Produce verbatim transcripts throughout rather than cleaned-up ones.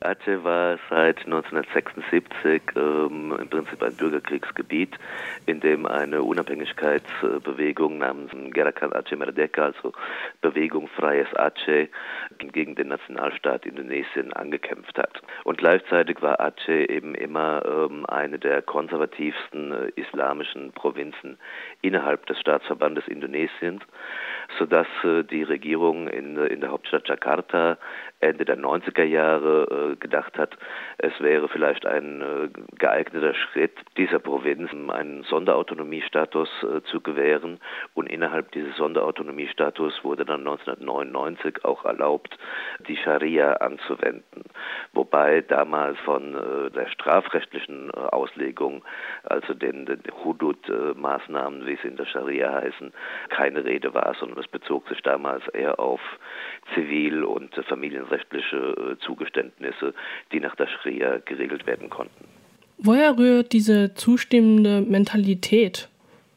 Aceh war seit neunzehnhundertsechsundsiebzig ähm, im Prinzip ein Bürgerkriegsgebiet, in dem eine Unabhängigkeitsbewegung namens Gerakan Aceh Merdeka, also Bewegung Freies Aceh, gegen den Nationalstaat Indonesien angekämpft hat. Und gleichzeitig war Aceh eben immer ähm, eine der konservativsten äh, islamischen Provinzen innerhalb des Staatsverbandes Indonesiens, sodass äh, die Regierung in, in der Hauptstadt Jakarta Ende der neunziger Jahre äh, gedacht hat, es wäre vielleicht ein äh, geeigneter Schritt, dieser Provinz einen Sonderautonomiestatus äh, zu gewähren. Und innerhalb dieses Sonderautonomiestatus wurde dann neunzehnhundertneunundneunzig auch erlaubt, die Scharia anzuwenden. Wobei damals von äh, der strafrechtlichen äh, Auslegung, also den, den Hudud-Maßnahmen, wie sie in der Scharia heißen, keine Rede war, sondern es bezog sich damals eher auf zivil- und äh, familienrechtliche äh, Zugeständnisse, die nach der Scharia geregelt werden konnten. Woher rührt diese zustimmende Mentalität?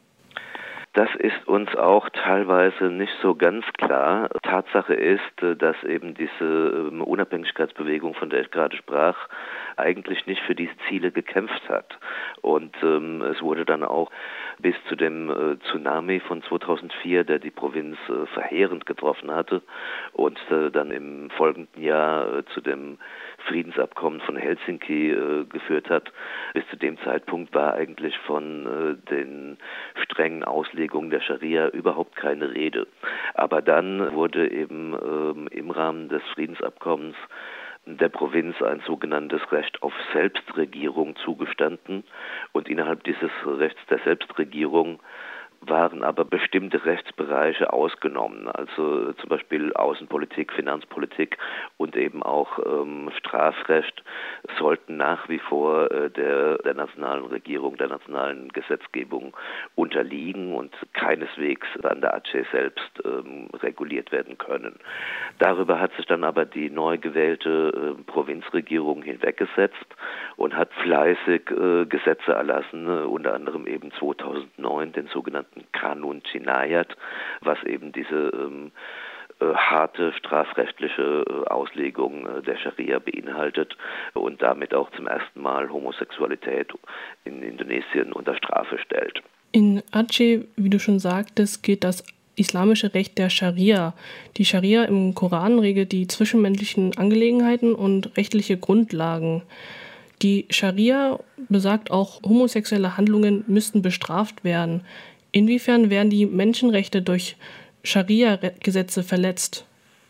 Das ist uns auch teilweise nicht so ganz klar. Tatsache ist, dass eben diese Unabhängigkeitsbewegung, von der ich gerade sprach, eigentlich nicht für diese Ziele gekämpft hat. Und ähm, es wurde dann auch bis zu dem äh, Tsunami von zweitausendvier, der die Provinz äh, verheerend getroffen hatte und äh, dann im folgenden Jahr äh, zu dem Friedensabkommen von Helsinki äh, geführt hat. Bis zu dem Zeitpunkt war eigentlich von äh, den strengen Auslegungen der Scharia überhaupt keine Rede. Aber dann wurde eben ähm, im Rahmen des Friedensabkommens der Provinz ein sogenanntes Recht auf Selbstregierung zugestanden. Und innerhalb dieses Rechts der Selbstregierung waren aber bestimmte Rechtsbereiche ausgenommen, also zum Beispiel Außenpolitik, Finanzpolitik und eben auch ähm, Strafrecht sollten nach wie vor äh, der, der nationalen Regierung, der nationalen Gesetzgebung unterliegen und keineswegs an der Aceh selbst ähm, reguliert werden können. Darüber hat sich dann aber die neu gewählte äh, Provinzregierung hinweggesetzt und hat fleißig äh, Gesetze erlassen, äh, unter anderem eben zweitausendneun den sogenannten Kanun Jinayat, was eben diese ähm, äh, harte strafrechtliche äh, Auslegung äh, der Scharia beinhaltet und damit auch zum ersten Mal Homosexualität in Indonesien unter Strafe stellt. In Aceh, wie du schon sagtest, gilt das islamische Recht der Scharia. Die Scharia im Koran regelt die zwischenmenschlichen Angelegenheiten und rechtliche Grundlagen. Die Scharia besagt auch, homosexuelle Handlungen müssten bestraft werden. Inwiefern werden die Menschenrechte durch Scharia-Gesetze verletzt?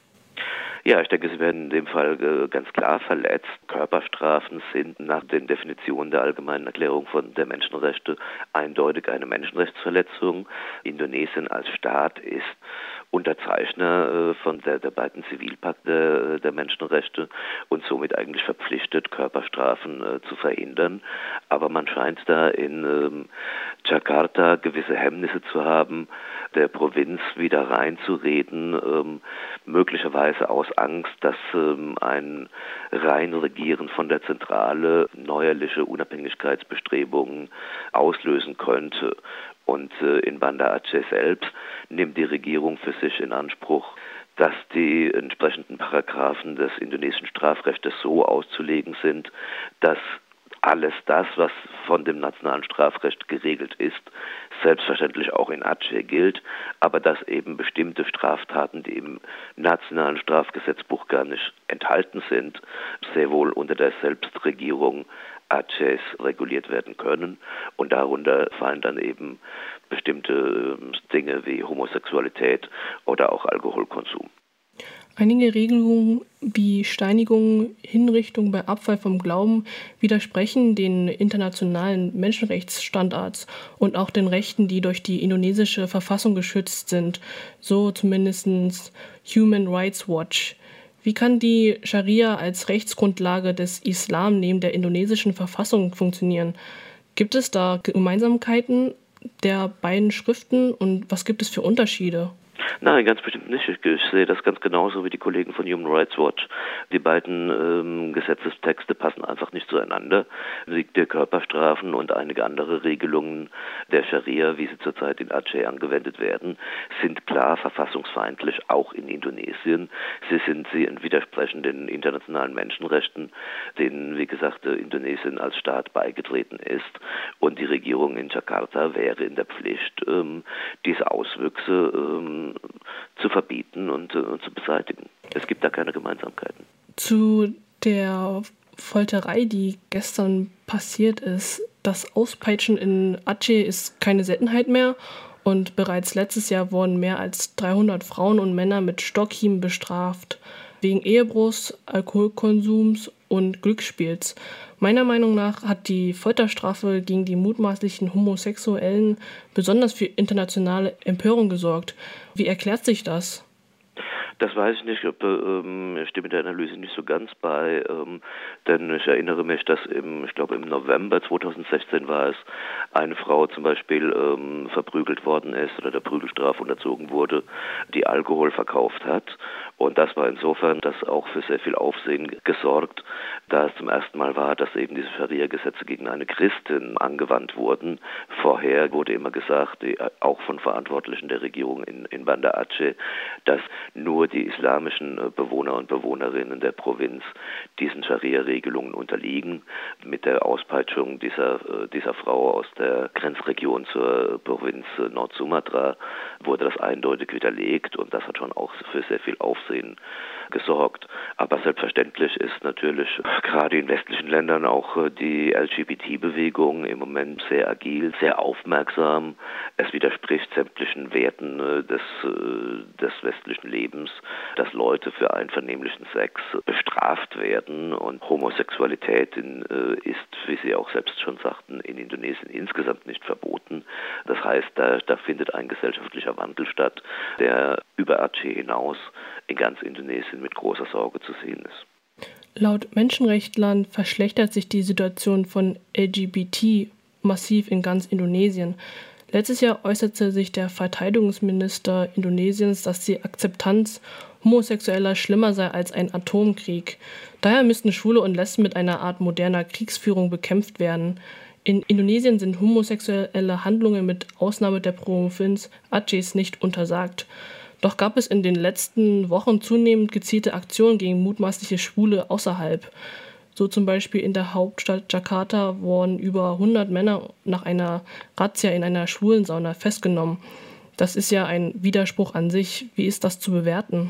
Ja, ich denke, sie werden in dem Fall äh, ganz klar verletzt. Körperstrafen sind nach den Definitionen der Allgemeinen Erklärung von der Menschenrechte eindeutig eine Menschenrechtsverletzung. Indonesien als Staat ist Unterzeichner äh, von der, der beiden Zivilpakte äh, der Menschenrechte und somit eigentlich verpflichtet, Körperstrafen äh, zu verhindern. Aber man scheint da in ähm, Jakarta gewisse Hemmnisse zu haben, der Provinz wieder reinzureden, ähm, möglicherweise aus Angst, dass ähm, ein Reinregieren von der Zentrale neuerliche Unabhängigkeitsbestrebungen auslösen könnte. Und äh, in Banda Aceh selbst nimmt die Regierung für sich in Anspruch, dass die entsprechenden Paragraphen des indonesischen Strafrechts so auszulegen sind, dass alles das, was von dem nationalen Strafrecht geregelt ist, selbstverständlich auch in Aceh gilt, aber dass eben bestimmte Straftaten, die im nationalen Strafgesetzbuch gar nicht enthalten sind, sehr wohl unter der Selbstregierung Acehs reguliert werden können. Und darunter fallen dann eben bestimmte Dinge wie Homosexualität oder auch Alkoholkonsum. Einige Regelungen wie Steinigung, Hinrichtung bei Abfall vom Glauben widersprechen den internationalen Menschenrechtsstandards und auch den Rechten, die durch die indonesische Verfassung geschützt sind, so zumindest Human Rights Watch. Wie kann die Scharia als Rechtsgrundlage des Islam neben der indonesischen Verfassung funktionieren? Gibt es da Gemeinsamkeiten der beiden Schriften und was gibt es für Unterschiede? Nein, ganz bestimmt nicht. Ich, ich sehe das ganz genauso wie die Kollegen von Human Rights Watch. Die beiden ähm, Gesetzestexte passen einfach nicht zueinander. Die Körperstrafen und einige andere Regelungen der Scharia, wie sie zurzeit in Aceh angewendet werden, sind klar verfassungsfeindlich, auch in Indonesien. Sie sind, sie widersprechen den internationalen Menschenrechten, denen, wie gesagt, Indonesien als Staat beigetreten ist. Und die Regierung in Jakarta wäre in der Pflicht, ähm, diese Auswüchse ähm, zu verbieten und, äh, und zu beseitigen. Es gibt da keine Gemeinsamkeiten. Zu der Folterei, die gestern passiert ist, das Auspeitschen in Aceh ist keine Seltenheit mehr und bereits letztes Jahr wurden mehr als dreihundert Frauen und Männer mit Stockhieben bestraft, wegen Ehebruchs, Alkoholkonsums und Glücksspiels. Meiner Meinung nach hat die Folterstrafe gegen die mutmaßlichen Homosexuellen besonders für internationale Empörung gesorgt. Wie erklärt sich das? Das weiß ich nicht, ob, ähm, ich stimme der Analyse nicht so ganz bei, ähm, denn ich erinnere mich, dass im, ich glaube im November zweitausendsechzehn war es, eine Frau zum Beispiel ähm, verprügelt worden ist oder der Prügelstrafe unterzogen wurde, die Alkohol verkauft hat. Und das war insofern das auch für sehr viel Aufsehen gesorgt, da es zum ersten Mal war, dass eben diese Scharia-Gesetze gegen eine Christin angewandt wurden. Vorher wurde immer gesagt, die, auch von Verantwortlichen der Regierung in, in Banda Aceh, dass nur die islamischen Bewohner und Bewohnerinnen der Provinz diesen Scharia-Regelungen unterliegen. Mit der Auspeitschung dieser, dieser Frau aus der Grenzregion zur Provinz Nord-Sumatra wurde das eindeutig widerlegt und das hat schon auch für sehr viel Aufsehen gesorgt. Aber selbstverständlich ist natürlich gerade in westlichen Ländern auch die L G B T-Bewegung im Moment sehr agil, sehr aufmerksam. Es widerspricht sämtlichen Werten des, des westlichen Lebens, dass Leute für einvernehmlichen Sex bestraft werden und Homosexualität in, ist, wie Sie auch selbst schon sagten, in Indonesien insgesamt nicht verboten. Das heißt, da, da findet ein gesellschaftlicher Wandel statt, der über Aceh hinaus in ganz Indonesien mit großer Sorge zu sehen ist. Laut Menschenrechtlern verschlechtert sich die Situation von L G B T massiv in ganz Indonesien. Letztes Jahr äußerte sich der Verteidigungsminister Indonesiens, dass die Akzeptanz Homosexueller schlimmer sei als ein Atomkrieg. Daher müssten Schwule und Lesben mit einer Art moderner Kriegsführung bekämpft werden. In Indonesien sind homosexuelle Handlungen mit Ausnahme der Provinz Aceh nicht untersagt. Doch gab es in den letzten Wochen zunehmend gezielte Aktionen gegen mutmaßliche Schwule außerhalb. So zum Beispiel in der Hauptstadt Jakarta wurden über hundert Männer nach einer Razzia in einer Schwulensauna festgenommen. Das ist ja ein Widerspruch an sich. Wie ist das zu bewerten?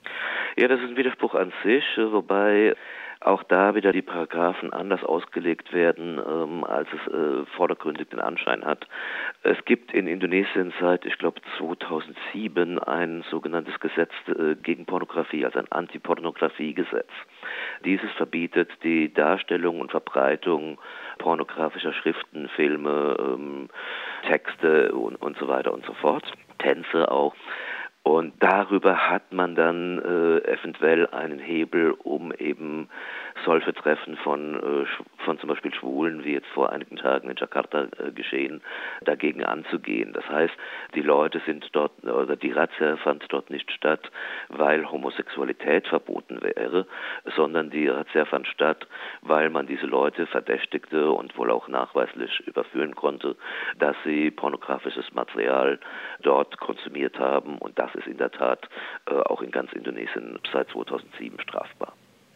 Ja, das ist ein Widerspruch an sich, wobei auch da wieder die Paragraphen anders ausgelegt werden, ähm, als es äh, vordergründig den Anschein hat. Es gibt in Indonesien seit, ich glaube, zweitausendsieben ein sogenanntes Gesetz äh, gegen Pornografie, also ein Antipornografie-Gesetz. Dieses verbietet die Darstellung und Verbreitung pornografischer Schriften, Filme, ähm, Texte und, und so weiter und so fort, Tänze auch. Und darüber hat man dann äh, eventuell einen Hebel, um eben solche Treffen von, äh, von zum Beispiel Schwulen, wie jetzt vor einigen Tagen in Jakarta äh, geschehen, dagegen anzugehen. Das heißt, die Leute sind dort, oder die Razzia fand dort nicht statt, weil Homosexualität verboten wäre, sondern die Razzia fand statt, weil man diese Leute verdächtigte und wohl auch nachweislich überführen konnte, dass sie pornografisches Material dort konsumiert haben, und das ist in der Tat äh, auch in ganz Indonesien seit zweitausendsieben strafbar.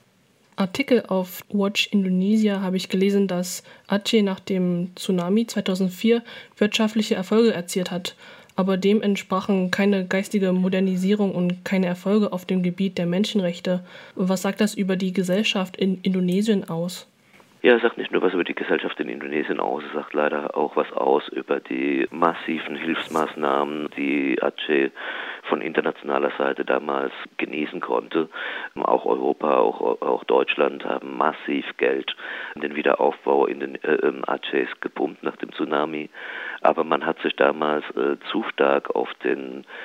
Artikel auf Watch Indonesia habe ich gelesen, dass Aceh nach dem Tsunami zweitausendvier wirtschaftliche Erfolge erzielt hat, aber dem entsprachen keine geistige Modernisierung und keine Erfolge auf dem Gebiet der Menschenrechte. Was sagt das über die Gesellschaft in Indonesien aus? Ja, es sagt nicht nur was über die Gesellschaft in Indonesien aus, es sagt leider auch was aus über die massiven Hilfsmaßnahmen, die Aceh von internationaler Seite damals genießen konnte. Auch Europa, auch, auch Deutschland haben massiv Geld in den Wiederaufbau in den äh, Acehs gepumpt nach dem Tsunami. Aber man hat sich damals äh, zu stark auf den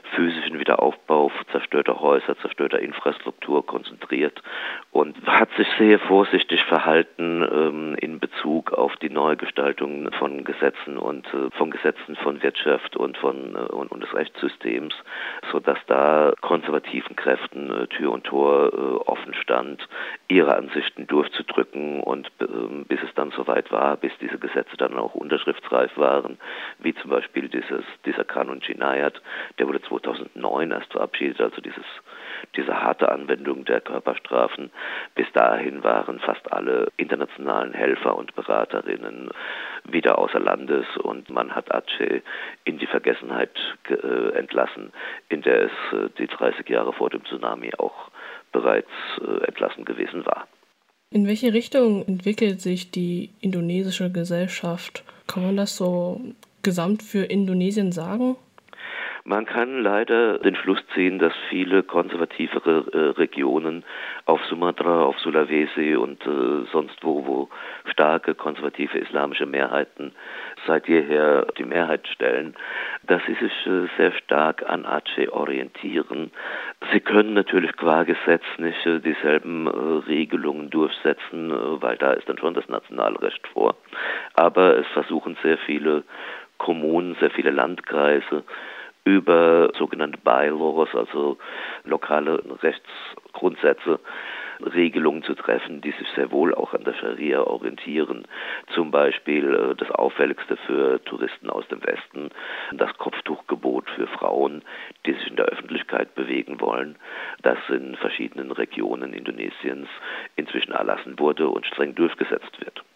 physischen Wiederaufbau zerstörter Häuser, zerstörter Infrastruktur konzentriert und hat sich sehr vorsichtig verhalten ähm, in Bezug auf die Neugestaltung von Gesetzen und äh, von Gesetzen von Wirtschaft und von äh, und, und des Rechtssystems, sodass da konservativen Kräften äh, Tür und Tor äh, offen stand, ihre Ansichten durchzudrücken und äh, bis es dann soweit war, bis diese Gesetze dann auch unterschriftsreif waren, wie zum Beispiel dieses, dieser Kanun Jinayat, der wurde zweitausendneun erst verabschiedet, also dieses, diese harte Anwendung der Körperstrafen. Bis dahin waren fast alle internationalen Helfer und Beraterinnen wieder außer Landes und man hat Aceh in die Vergessenheit äh, entlassen, in der es äh, die dreißig Jahre vor dem Tsunami auch bereits äh, entlassen gewesen war. In welche Richtung entwickelt sich die indonesische Gesellschaft? Kann man das so gesamt für Indonesien sagen? Man kann leider den Schluss ziehen, dass viele konservativere äh, Regionen auf Sumatra, auf Sulawesi und äh, sonst wo, wo starke konservative islamische Mehrheiten seit jeher die Mehrheit stellen, dass sie sich äh, sehr stark an Aceh orientieren. Sie können natürlich qua Gesetz nicht äh, dieselben äh, Regelungen durchsetzen, äh, weil da ist dann schon das nationale Recht vor. Aber es versuchen sehr viele Kommunen, sehr viele Landkreise, über sogenannte Bylaws, also lokale Rechtsgrundsätze, Regelungen zu treffen, die sich sehr wohl auch an der Scharia orientieren. Zum Beispiel das Auffälligste für Touristen aus dem Westen, das Kopftuchgebot für Frauen, die sich in der Öffentlichkeit bewegen wollen, das in verschiedenen Regionen Indonesiens inzwischen erlassen wurde und streng durchgesetzt wird.